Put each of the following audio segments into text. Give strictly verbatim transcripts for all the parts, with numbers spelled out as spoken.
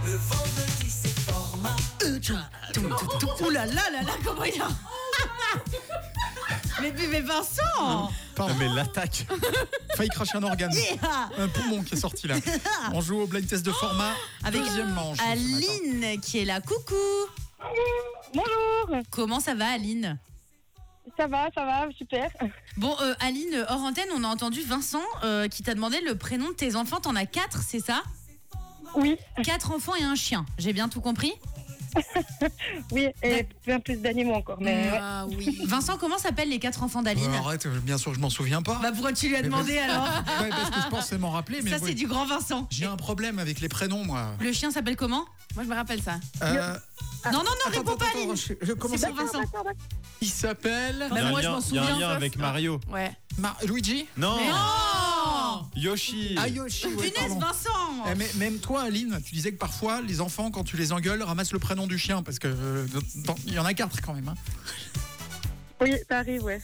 Le vendredi c'est format. Ouh là là là là, comment il a... mais, mais, mais Vincent. Pardon. Mais l'attaque. Failli cracher un organe. Yeah. Un poumon qui est sorti là. On joue au blind test de format. Avec Deuxième manche. ce matin. Aline qui est là. Coucou. Bonjour. Comment ça va, Aline? Ça va, ça va, super. Bon, euh, Aline, hors antenne, on a entendu Vincent euh, qui t'a demandé le prénom de tes enfants. T'en as quatre, c'est ça? Oui, Quatre enfants et un chien. J'ai bien tout compris? oui, et plein plus d'animaux encore. Mais ouais. Ah oui. Vincent, comment s'appellent les quatre enfants d'Aline? Euh, arrête, bien sûr, je m'en souviens pas. Bah pourquoi tu lui as Mais demandé parce- alors? Ouais, parce que je pensais m'en rappeler. Mais Ça, oui. c'est du grand Vincent. J'ai un problème avec les prénoms, moi. Le chien s'appelle comment? Moi, je me rappelle ça. Euh, Non, non, non, attends, réponds attends, pas, attends, Aline. je, je commence C'est à... pour Vincent. Il s'appelle Il y a un moi, je lien- m'en il y a un souviens, lien ça. avec Mario. Ouais. Mar- Luigi. Non, Non. Yoshi. Ah, Yoshi, ouais, Punaise, pardon. Vincent. Eh, mais même toi, Aline, tu disais que parfois, les enfants, quand tu les engueules, ramassent le prénom du chien, parce que euh, dans- il y en a quatre quand même. Hein. Oui, ça arrive, ouais.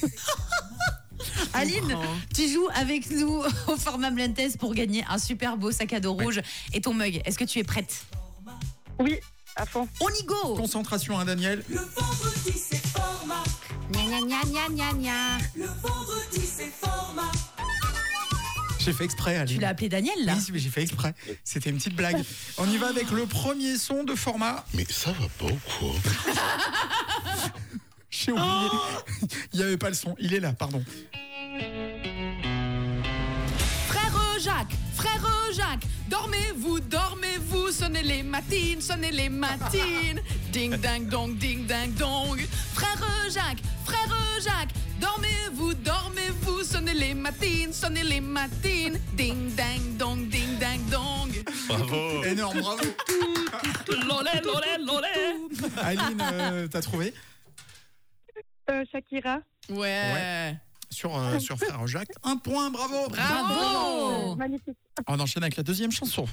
Aline, tu joues avec nous au format blind test pour gagner un super beau sac à dos rouge et ton mug. Est-ce que tu es prête? Oui, à fond. On y go. Concentration, hein, Daniel. Le vendredi c'est format. Gna gna gna gna gna gna. Le vendredi c'est format. J'ai fait exprès, Aline. Tu l'as appelé Daniel là? Oui, mais j'ai fait exprès. C'était une petite blague. On y va avec le premier son de format. Mais ça va pas ou quoi? J'ai oublié. Il n'y avait pas le son. Il est là, pardon. Frère Jacques, frère Jacques, dormez-vous, dormez-vous, sonnez les matines, sonnez les matines. Ding dang dong, ding dang dong. Frère Jacques, frère Jacques, dormez-vous, dormez-vous, sonnez les matines, sonnez les matines. Ding dang dong, ding dang dong. Bravo. Énorme, bravo. Lolé, lolé, lolé. Aline, euh, t'as trouvé Euh, Shakira. Ouais. Ouais. sur, euh, sur Frère Jacques. Un point, bravo. Bravo. Magnifique. On enchaîne avec la deuxième chanson.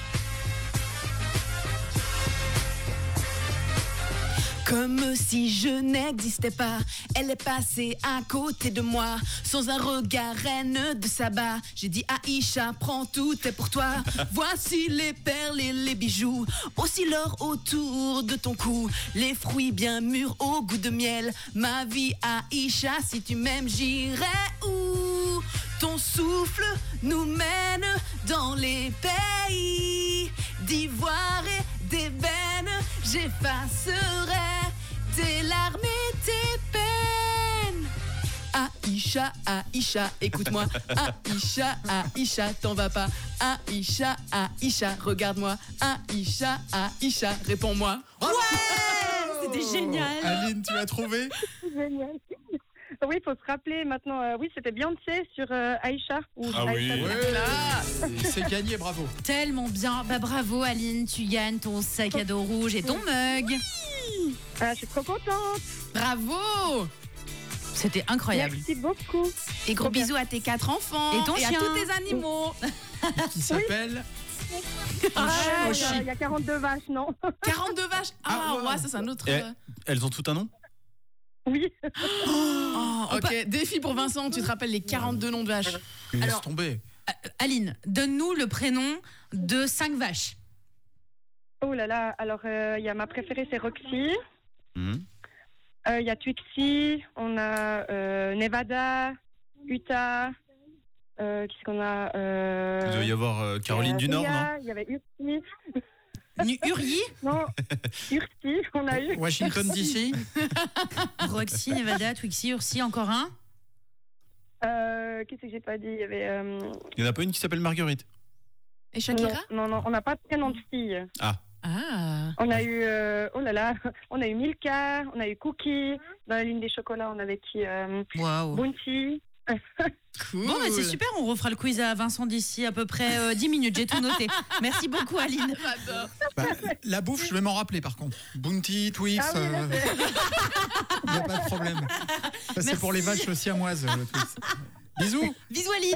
Comme si je n'existais pas, elle est passée à côté de moi, sans un regard reine de sabbat. J'ai dit Aïcha, prends tout est pour toi. Voici les perles et les bijoux, aussi l'or autour de ton cou, les fruits bien mûrs au goût de miel. Ma vie Aïcha, si tu m'aimes, j'irai où ton souffle nous mène dans les pays d'ivoire et d'ébène. J'effacerai tes larmes et tes peines. Aïcha, Aïcha, écoute-moi. Aïcha, Aïcha, t'en vas pas. Aïcha, Aïcha, regarde-moi. Aïcha, Aïcha, réponds-moi. C'était génial. Aline, tu as trouvé? Génial. Oui, il faut se rappeler maintenant. euh, oui, c'était Beyoncé sur euh, Aïcha. Ou Ah oui. Aïcha. Ouais, c'est gagné, bravo. Tellement bien. Bah bravo Aline, tu gagnes ton sac à dos rouge et ton mug. Ah, je suis trop contente. Bravo. C'était incroyable. Merci beaucoup. Et gros bisous à tes quatre enfants. Et ton à chien. tous tes animaux. Qui s'appelle Ah, il y Oshi. a- il y a quarante-deux vaches, non? quarante-deux vaches. Ah, Ah, ouais. ouais, ça c'est un autre. Et euh, elles ont tout un nom? Oui. Oh, ok, défi pour Vincent, tu te rappelles les quarante-deux noms de vaches. Laisse Alors- tomber. Euh, Aline, donne-nous le prénom de cinq vaches. Oh là là. Alors, euh, il y a ma préférée, c'est Roxy. Mhm. Euh, Il y a Twixy. On a euh, Nevada, Utah. Euh, Qu'est-ce qu'on a euh, Il doit y avoir euh, Caroline euh, du Nord, non? Ouya, il y avait Ursi. Nu- Uri, Non, Ursi, on a eu. Washington D C. Roxy, Nevada, Twixy, Ursi, encore un. Euh, Qu'est-ce que j'ai pas dit? Il y avait. euh, Il n'y en a pas une qui s'appelle Marguerite? Et Shakira? Non, non, non, on n'a pas de prénom de fille. Ah. Ah. On a eu, euh, oh là là, on a eu Milka, on a eu Cookie. Dans la ligne des chocolats, on avait qui euh, Waouh. Bounty. Cool. Bon, bah, c'est super, on refera le quiz à Vincent d'ici à peu près euh, dix minutes, j'ai tout noté. Merci beaucoup Aline. J'adore. Bah, la bouffe, je vais m'en rappeler par contre. Bounty, Twix, Ah oui, il là, n'y a pas de problème. Ça, c'est Merci. pour les vaches siamoises, le Twix. Bisous. Bisous Aline.